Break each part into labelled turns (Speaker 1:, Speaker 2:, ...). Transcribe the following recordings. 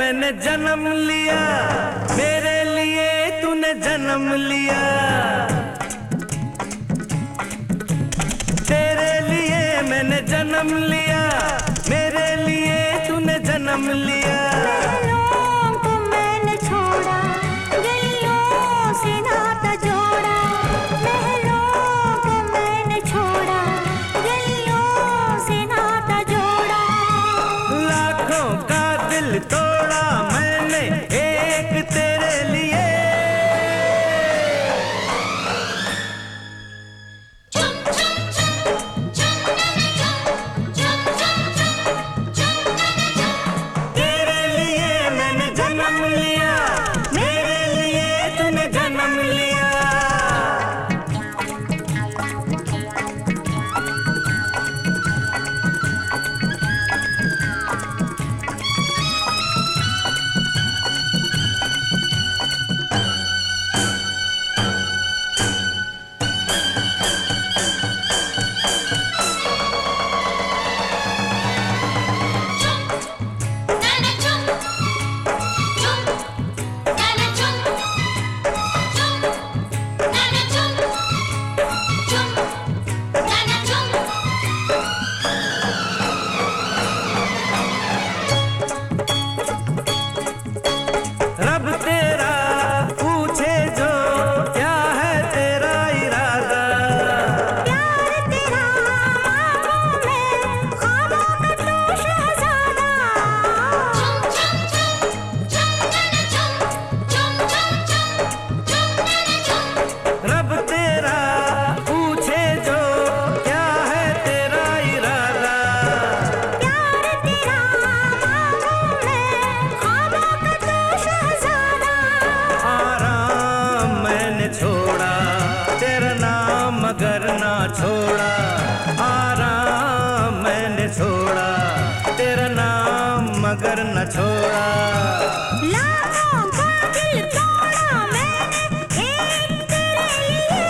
Speaker 1: मैंने जन्म लिया, मेरे लिए तूने जन्म लिया। तेरे लिए मैंने जन्म लिया, मेरे लिए तूने जन्म लिया।
Speaker 2: महलों को मैंने छोड़ा, गलियों से नाता जोड़ा। महलों को मैंने छोड़ा, गलियों से नाता जोड़ा।
Speaker 1: लाखों का दिल तोड़ा मैंने एक तेरे लिए। तेरे लिए मैंने जन्म लिया, मेरे लिए तूने जन्म लिया। रब तेरा पूछे जो क्या है तेरा इरादा।
Speaker 2: प्यार तेरा ख्वाबों में, ख्वाबों का तू शहज़ादा।
Speaker 1: रब तेरा पूछे जो क्या है तेरा इरादा।
Speaker 2: प्यार तेरा ख्वाबों में, ख्वाबों का तू शहज़ादा।
Speaker 1: आराम मैंने छोड़ा, तेरा नाम मगर ना छोड़ा। आराम मैंने छोड़ा, तेरा नाम मगर न छोड़ा।
Speaker 2: लाखों का दिल तोड़ा मैंने एक तेरे लिए।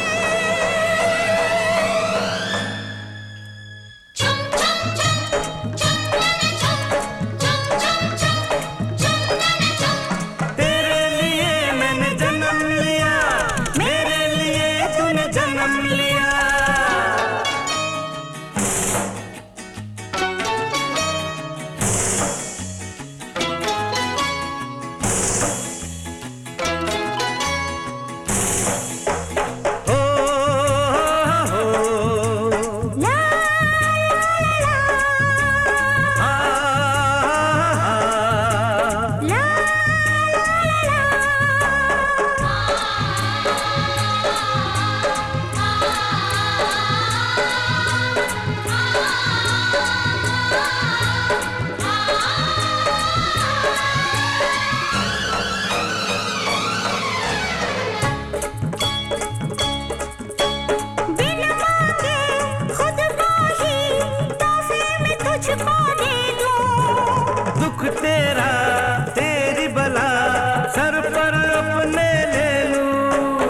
Speaker 1: तेरे लिए मैंने जन्म लिया, मेरे लिए तूने जन्म लिया। ओ हो
Speaker 2: ला ला
Speaker 1: आ
Speaker 2: ला ला बिन मांगे खुद को ही तोहफे में तुझको दे दूं।
Speaker 1: दुख तेरा तेरी बला सर पर अपने ले लूं।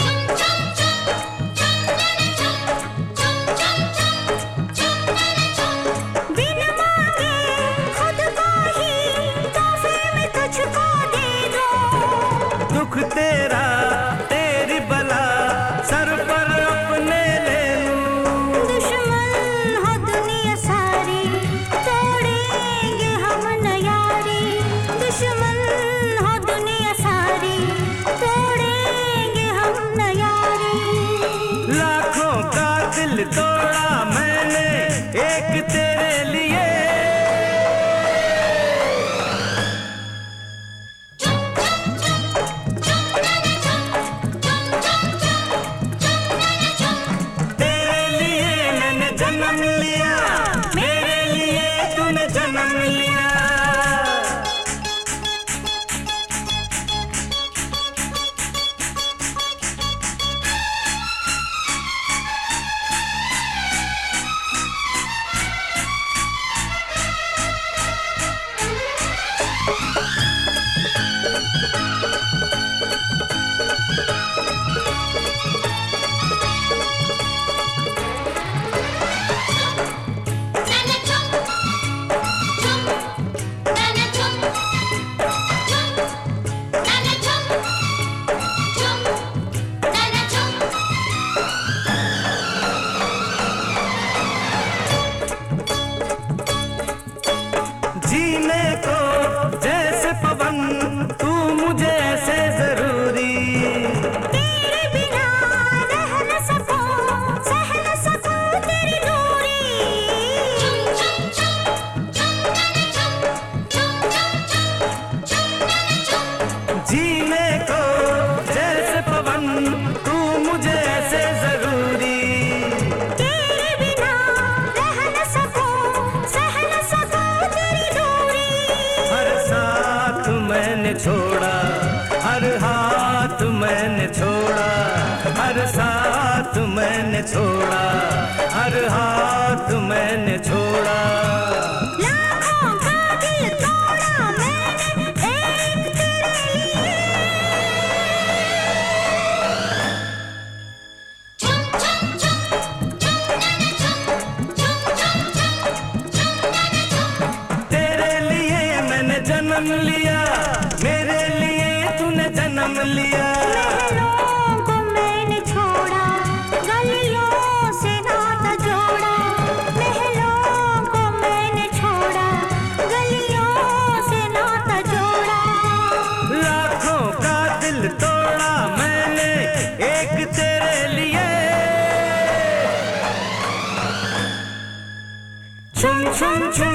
Speaker 2: बिन मांगे खुद को ही तोहफे में तुझको दे दूं।
Speaker 1: दुख तेरा तेरी बला सर पर अपने ले लूं।
Speaker 2: दुश्मन हो दुनिया सारी, तोड़ेंगे हम न यारी। दुश्मन हो दुनिया सारी, तोड़ेंगे हम न यारी।
Speaker 1: लाखों का दिल तोड़ा मैंने एक तेरे लिए। तेरे लिए मैंने जन्म लिया, मेरे लिए तूने जन्म लिया। छोड़ा, हर हाथ मैंने छोड़ा।
Speaker 2: लाखों का दिल तोड़ा मैंने एक तेरे लिए। चुम चुम चुम चुम चुम चुम चुम।
Speaker 1: तेरे लिए मैंने जन्म लिया, मेरे लिए तूने जन्म लिया।
Speaker 2: महलों को मैंने छोड़ा, गलियों से नाता जोड़ा। महलों को मैंने छोड़ा, गलियों से नाता जोड़ा।
Speaker 1: लाखों का दिल तोड़ा मैंने एक तेरे लिए। छुम छुम छुम